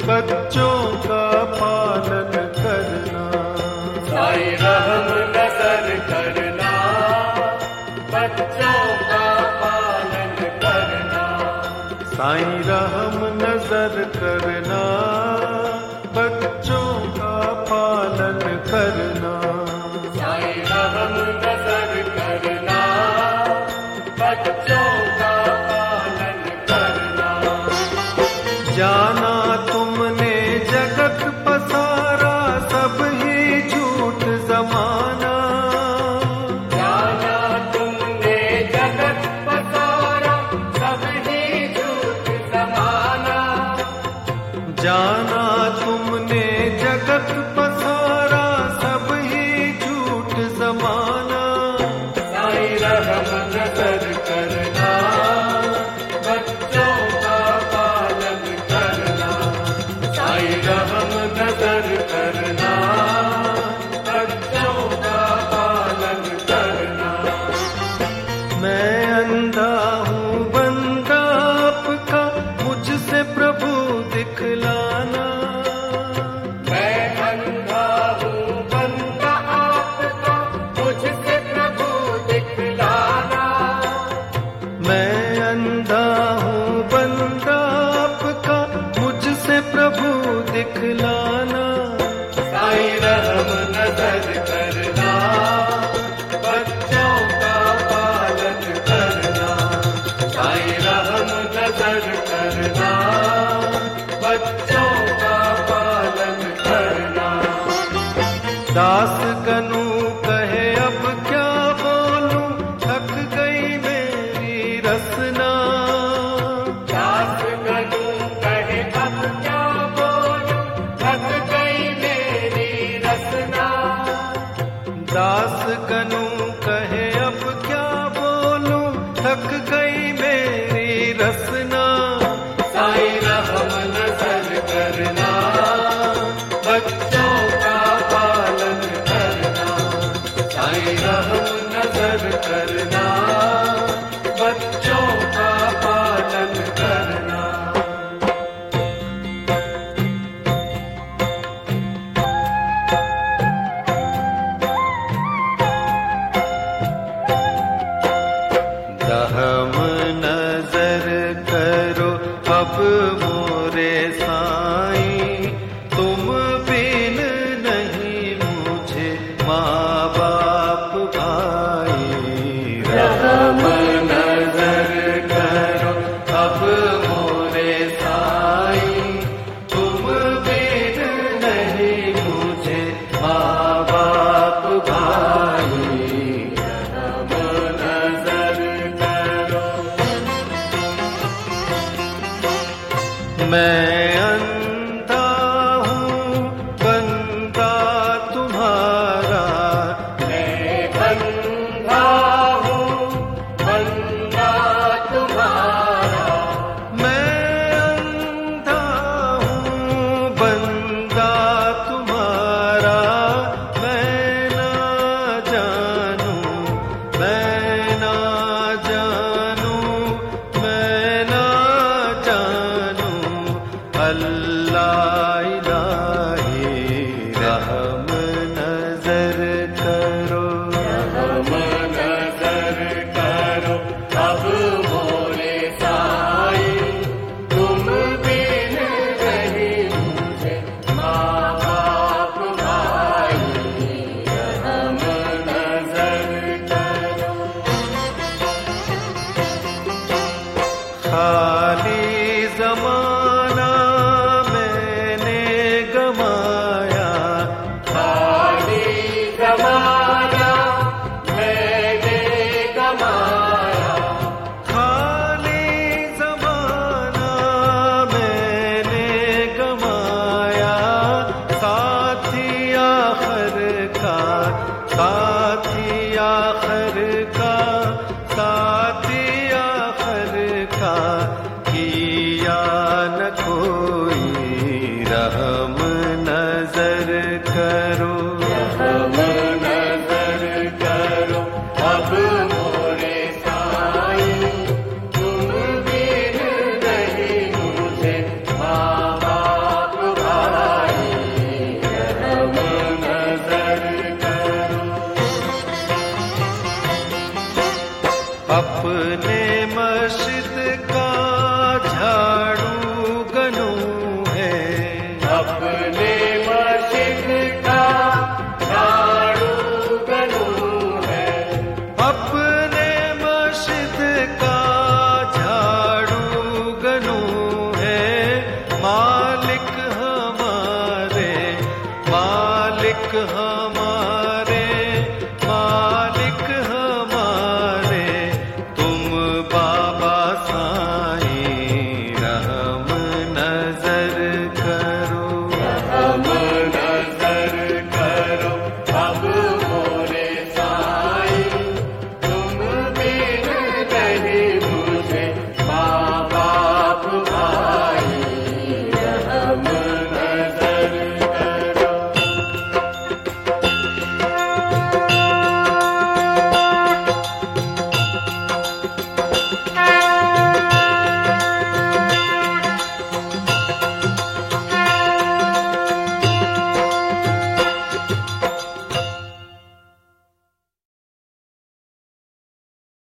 बच्चों का पालन करना। साईं रहम नजर करना, बच्चों का पालन करना। साईं रहम नजर करना, बच्चों का पालन करना। साईं रहम नजर करना, बच्चों का पालन करना। जाना तुमने जगत पसारा, सब ही झूठ जमाना। जाना तुमने जगत पसारा, सब ही झूठ जमाना। जाना तुमने जगत पसारा, सब ही झूठ जमाना। साईं रहम नजर करना, बच्चों का पालन करना। साईं रहम नजर करना, बच्चों का पालन करना। मैं अंधा हूँ बंदा आपका, मुझसे प्रभु दिखलाना। मैं अंधा हूँ बंदा आपका, मुझसे प्रभु दिखलाना। मैं अंधा हूँ बंदा आपका, मुझसे प्रभु दिखलाना। साईं रहम नजर करना, बच्चों का पालन करना। साईं रहम नजर करना, बच्चों का पालन करना। दास गनु कहे अब क्या बोलूं, थक गई मेरी रसना। दास गनु कहे अब क्या बोलूं, थक गई मेरी रसना। दास गनु कहे अब क्या बोलूं, थक गई मेरी रसना। साईं रहम नजर करना, बच्चों का पालन करना। साईं रहम नजर करना, बच्चों का पालन करना। रहम नजर करो अब मोरे साईं, तुम बिन नहीं मुझे माँ बाप भाई। रहम नजर करो अब मोरे साईं, तुम बिन नहीं मुझे माँ बाप भाई। रहम नजर करो। मैं अंधा हूँ बंदा तुम्हारा, मैं बंधा हूँ बंदा तुम्हारा। मैं अंधा हूँ बंदा तुम्हारा। मैं ना जानूं, मैं ना जानूं, मैं ना जानूं, अल्लाह इलाही रहम नजर करो। रहम नजर करो अब मोरे साईं, तुम बिन नहीं मुझे माँ बाप भाई। रहम नजर करो। खाली जमाना मैंने गमाया, खाली जमाना मैंने गमाया। खाली जमाना मैंने गमाया। साथी आखिर का, साथी आखिर का, साथी आखिर का किया न कोई। रहम नजर करो, रहम नजर करो अब मोरे साईं, तुम बिन नहीं मुझे माँ बाप अपने मस्जिद का झाड़ू गनू है, अपने मस्जिद का झाड़ू गनू है। मालिक हमारे, मालिक